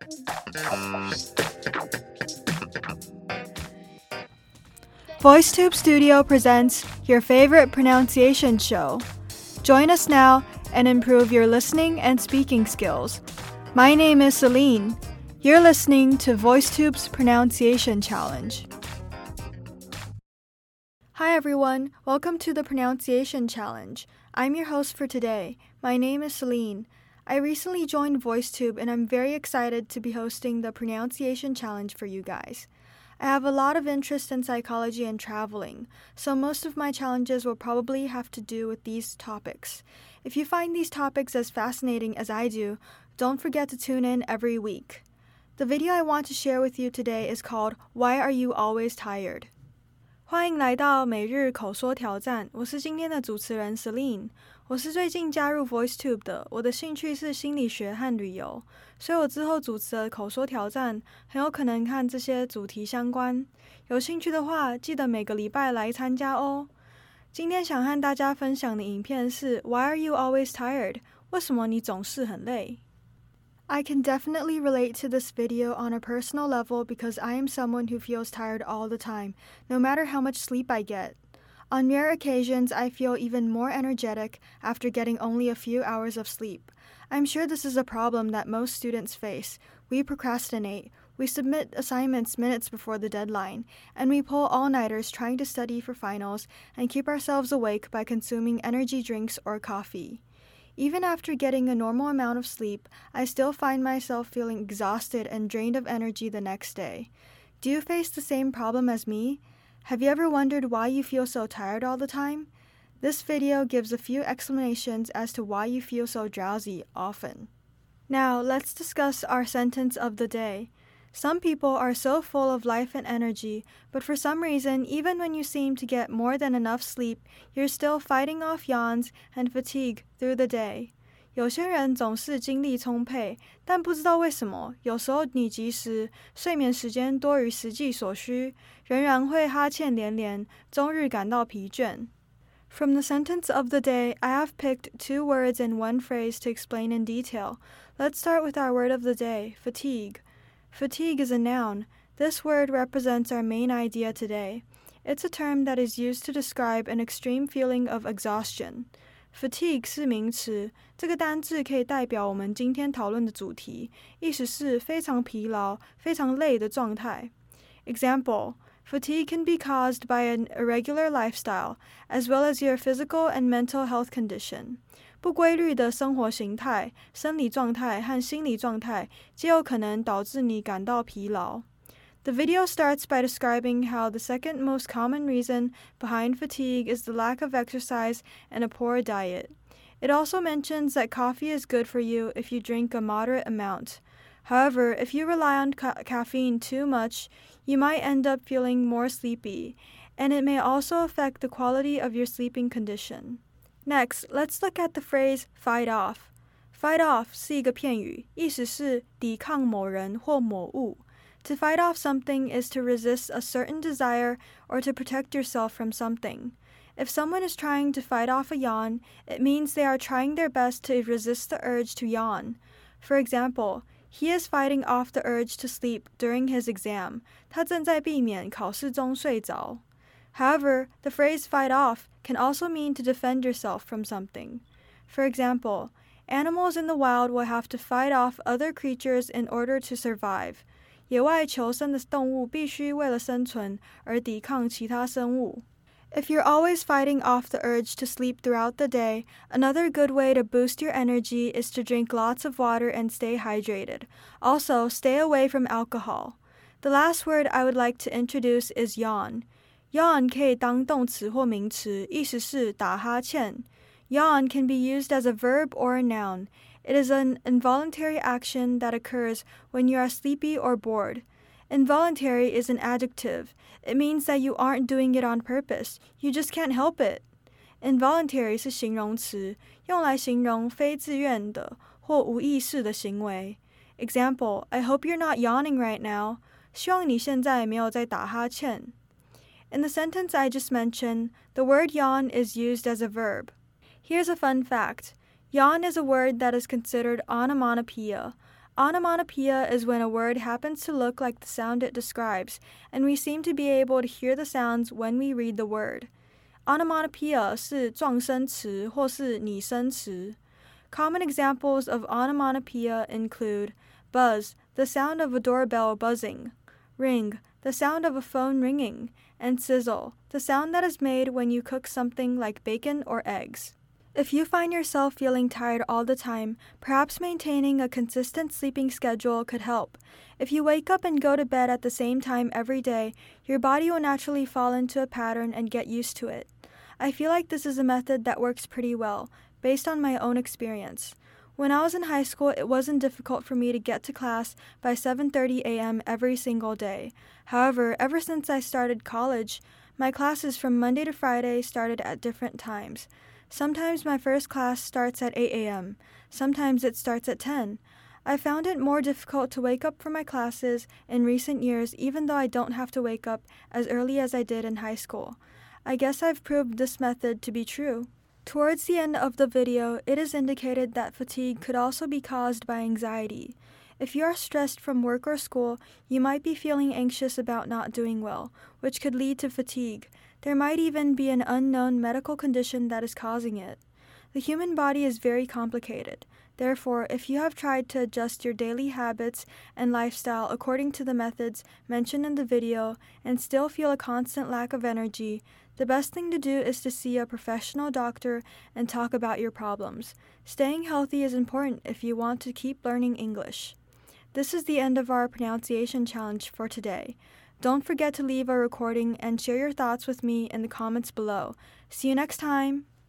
VoiceTube Studio presents your favorite pronunciation show. Join us now and improve your listening and speaking skills. My name is Celine. You're listening to VoiceTube's Pronunciation Challenge. Hi everyone, welcome to the Pronunciation Challenge. I'm your host for today. My name is Celine. I recently joined VoiceTube and I'm very excited to be hosting the Pronunciation Challenge for you guys. I have a lot of interest in psychology and traveling, so most of my challenges will probably have to do with these topics. If you find these topics as fascinating as I do, don't forget to tune in every week. The video I want to share with you today is called Why Are You Always Tired? 欢迎来到每日口说挑战，我是今天的主持人 Celine。我是最近加入 VoiceTube 的，我的兴趣是心理学和旅游，所以我之后主持的口说挑战很有可能和这些主题相关。有興趣的話，記得每個禮拜來參加哦。今天想和大家分享的影片是 Why are you always tired? 為什麼你總是很累？ I can definitely relate to this video on a personal level because I am someone who feels tired all the time, no matter how much sleep I get. On rare occasions, I feel even more energetic after getting only a few hours of sleep. I'm sure this is a problem that most students face. We procrastinate, we submit assignments minutes before the deadline, and we pull all-nighters trying to study for finals and keep ourselves awake by consuming energy drinks or coffee. Even after getting a normal amount of sleep, I still find myself feeling exhausted and drained of energy the next day. Do you face the same problem as me? Have you ever wondered why you feel so tired all the time? This video gives a few explanations as to why you feel so drowsy often. Now, let's discuss our sentence of the day. Some people are so full of life and energy, but for some reason, even when you seem to get more than enough sleep, you're still fighting off yawns and fatigue through the day. 有些人总是精力充沛，但不知道为什么，有时候你即使睡眠时间多于实际所需，仍然会哈欠连连，终日感到疲倦。From the sentence of the day, I have picked 2 words and 1 phrase to explain in detail. Let's start with our word of the day, fatigue. Fatigue is a noun. This word represents our main idea today. It's a term that is used to describe an extreme feeling of exhaustion. Fatigue 是名词，这个单字可以代表我们今天讨论的主题，意思是非常疲劳、非常累的状态。Example, fatigue can be caused by an irregular lifestyle, as well as your physical and mental health condition. 不规律的生活形态、生理状态和心理状态皆有可能导致你感到疲劳。The video starts by describing how the second most common reason behind fatigue is the lack of exercise and a poor diet. It also mentions that coffee is good for you if you drink a moderate amount. However, if you rely on caffeine too much, you might end up feeling more sleepy, and it may also affect the quality of your sleeping condition. Next, let's look at the phrase fight off. Fight off 是一个片语，意思是抵抗某人或某物。To fight off something is to resist a certain desire or to protect yourself from something. If someone is trying to fight off a yawn, it means they are trying their best to resist the urge to yawn. For example, he is fighting off the urge to sleep during his exam. 他正在避免考试中睡着。However, the phrase fight off can also mean to defend yourself from something. For example, animals in the wild will have to fight off other creatures in order to survive. 野外求生的动物必须为了生存而抵抗其他生物。If you're always fighting off the urge to sleep throughout the day, another good way to boost your energy is to drink lots of water and stay hydrated. Also, stay away from alcohol. The last word I would like to introduce is yawn. Yawn 可以当动词或名词，意思是打哈欠。Yawn can be used as a verb or a noun. It is an involuntary action that occurs when you are sleepy or bored. Involuntary is an adjective. It means that you aren't doing it on purpose. You just can't help it. Involuntary 是形容词，用来形容非自愿的或无意识的行为。Example, I hope you're not yawning right now. 希望你现在没有在打哈欠。In the sentence I just mentioned, the word yawn is used as a verb. Here's a fun fact. Yawn is a word that is considered onomatopoeia. Onomatopoeia is when a word happens to look like the sound it describes, and we seem to be able to hear the sounds when we read the word. Onomatopoeia 是状声词或是拟声词。Common examples of onomatopoeia include buzz, the sound of a doorbell buzzing; ring, the sound of a phone ringing; and sizzle, the sound that is made when you cook something like bacon or eggs. If you find yourself feeling tired all the time, perhaps maintaining a consistent sleeping schedule could help. If you wake up and go to bed at the same time every day, your body will naturally fall into a pattern and get used to it. I feel like this is a method that works pretty well, based on my own experience. When I was in high school, it wasn't difficult for me to get to class by 7:30 a.m. every single day. However, ever since I started college, my classes from Monday to Friday started at different times. Sometimes my first class starts at 8 a.m. Sometimes it starts at 10. I found it more difficult to wake up for my classes in recent years, even though I don't have to wake up as early as I did in high school. I guess I've proved this method to be true. Towards the end of the video, it is indicated that fatigue could also be caused by anxiety. If you are stressed from work or school, you might be feeling anxious about not doing well, which could lead to fatigue. There might even be an unknown medical condition that is causing it. The human body is very complicated. Therefore, if you have tried to adjust your daily habits and lifestyle according to the methods mentioned in the video and still feel a constant lack of energy, the best thing to do is to see a professional doctor and talk about your problems. Staying healthy is important if you want to keep learning English. This is the end of our pronunciation challenge for today. Don't forget to leave a recording and share your thoughts with me in the comments below. See you next time!